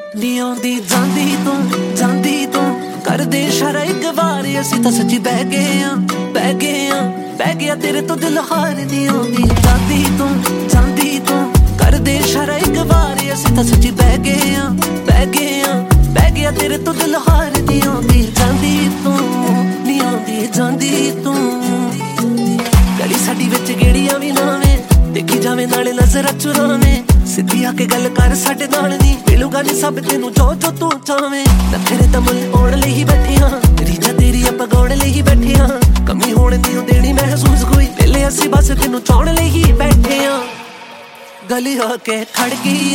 ਨੀ ਆਉਂਦੀ ਜਾਂਦੀ ਤੂੰ ਕਰਦੇ ਇਸ਼ਾਰਾ ਇੱਕ ਵਾਰ ਅਸੀਂ ਤਾਂ ਸੱਚੀ ਬਹਿ ਗਏ ਆਂ ਬਹਿ ਗਿਆ ਤੇਰੇ ਤੋਂ ਦਿਲ ਹਾਰ ਨੀ ਆਉਂਦੀ ਜਾਂਦੀ ਤੂੰ ਕਰਦੇ ਇਸ਼ਾਰਾ ਇੱਕ ਵਾਰ ਅਸੀਂ ਤਾਂ ਸੱਚੀ ਬਹਿ ਗਏ ਆਂ ਗਿਆ ਤੇਰੇ ਤੋਂ ਦਿਲ ਹਾਰ ਨੀ ਆਉਂਦੀ ਜਾਂਦੀ ਤੂੰ ਗਲੀ ਸਾਡੀ ਵਿੱਚ ਗੇੜੀਆਂ ਵੀ ਲਾਵੇਂ ਦੇਖੀ ਜਾਵੇਂ ਨਾਲੇ ਨਜ਼ਰ ਚੁਰਾਵੇਂ ਸਿੱਧੀ ਆ ਕੇ ਗੱਲ ਕਰ ਸਾਡੇ ਨਾਲ ਨੀ ਮਿਲੂਗਾ ਨੀ ਸਭ ਤੈਨੂੰ ਜੋ ਤੂੰ ਚਾਵੇਂ ਨਖਰੇ ਤਾਂ ਮੁੱਲ ਓੜ ਲਈ ਹੀ ਬੈਠੀਆਂ ਰੀਝਾਂ ਤੇਰੀ ਆਪਾਂ ਗੋੜ ਲਈ ਹੀ ਬੈਠੀਆਂ ਕਮੀ ਹੋਣ ਦੀ ਉਹ ਦੇਣੀ ਮਹਿਸੂਸ ਕੋਈ ਪਹਿਲੇ ਅਸੀਂ ਬਸ ਤੈਨੂੰ ਚਾਉਣ ਲਈ ਹੀ ਬੈਠੇ ਆਂ ਗਲੀ ਹੋ ਕੇ ਖੜ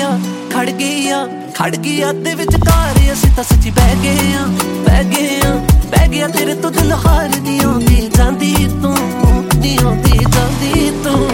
ਗਈ ਆ ਦੇ ਵਿਚਕਾਰ ਅਸੀਂ ਤਾਂ ਸੱਚੀ ਬਹਿ ਗਏ ਆਂ ਤੇਰੇ ਤੋਂ ਦਿਲ ਹਾਰ ਨੀ ਆਉਂਦੀ ਜਾਂਦੀ ਤੂੰ ਨੀ ਆਉਂਦੀ ਜਾਂਦੀ ਤੂੰ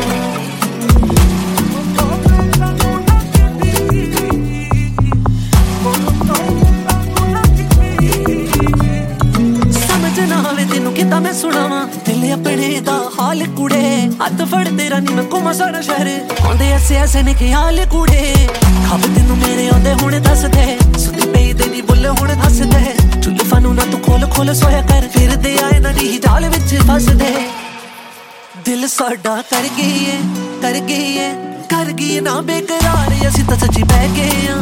ਤੈਨੂੰ ਕਿੱਦਾਂ ਮੈਂ ਸੁਣਾਵਾਂ ਦਿਲ ਆਪਣੇ ਦਾ ਹਾਲ ਕੁੜੇ ਹੱਥ ਫੜ ਤੇਰਾ ਨੀ ਮੈਂ ਘੁੰਮਾਂ ਸਾਰਾ ਸ਼ਹਿਰ ਆਉਂਦੇ ਐਸੇ ਨੇ ਖਿਆਲ ਕੁੜੇ ਖੱਬ ਤੈਨੂੰ ਮੇਰੇ ਆਉਂਦੇ ਹੁਣ ਦੱਸਦੇ ਸੁੱਤੀ ਪਈ ਦੇ ਨੀ ਬੁੱਲ ਹੁਣ ਹੱਸਦੇ ਚੁੱਲ੍ਹੇ ਨੂੰ ਨਾ ਤੂੰ ਖੋਲ ਸੋਇਆ ਕਰ ਫਿਰਦੇ ਆਏ ਨਾ ਨੀ ਜਾਲ ਵਿੱਚ ਫਸਦੇ ਦਿਲ ਸਾਡਾ ਕਰ ਗਈ ਨਾ ਬੇਕਰਾਰ ਅਸੀਂ ਤਾਂ ਸੱਚੀ ਬਹਿ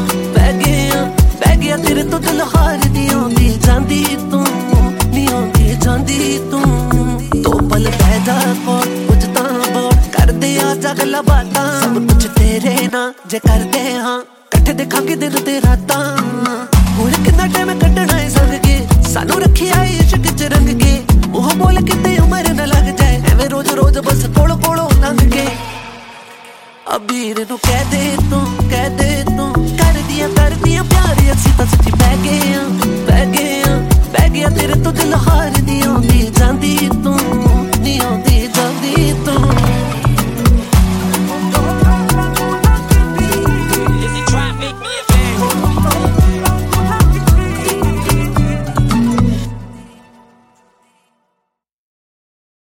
ਗਿਆ ਤੇਰੇ ਤੋਂ ਦਿਲ ਹਾਰ ਨੀ ਆਉਂਦੀ ਜਾਂਦੀ ਤੂੰ ਜਾਂਦੀ ਤੂੰ ਦੋ ਪਲ ਬਹਿ ਜਾ ਕੋਲ ਕੁਝ ਤਾਂ ਬੋਲ ਕਰਦੇ ਆ ਜਾ ਗੱਲਾਂ ਬਾਤਾਂ ਸਭ ਕੁਝ ਤੇਰੇ ਨਾਲ ਜੇ ਕਰਦੇ ਹਾਂ ਇਕੱਠੇ ਦੇਖਾਂਗੇ ਦਿਨ ਤੇ ਰਾਤਾਂ ਹੁਣ ਕਿੰਨਾ ਟਾਈਮ ਕੱਢਣਾ ਏ ਸੰਗ ਕੇ ਸਾਨੂੰ ਰੱਖਿਆ ਏ ਇਸ਼ਕ ਚ ਰੰਗ ਕੇ ਉਹ ਬੋਲ ਕਿਤੇ ਉਮਰ ਨਾ ਲੱਗ ਜਾਏ ਐਵੇਂ ਰੋਜ਼ ਬਸ ਕੋਲੋਂ ਲੰਘ ਕੇ ਅਬੀਰ ਨੂੰ ਕਹਿ ਦੇ ਤੂੰ ਕਰਦੀਆਂ ਪਿਆਰ ਅਸੀਂ ਤਾਂ ਸੱਚੀ ਬਹਿ ਗਏ ਆਂ ਤੇਰੇ ਤੋਂ ਦਿਲ ਹਾਰ ਨੀ ਆਉਂਦੀ ਜਾਂਦੀ ਤੂੰ